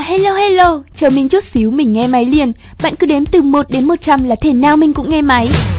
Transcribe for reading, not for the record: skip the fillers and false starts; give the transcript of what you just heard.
hello hello, chờ mình chút xíu mình nghe máy liền. Bạn cứ đếm từ 1 đến 100 là thể nào mình cũng nghe máy.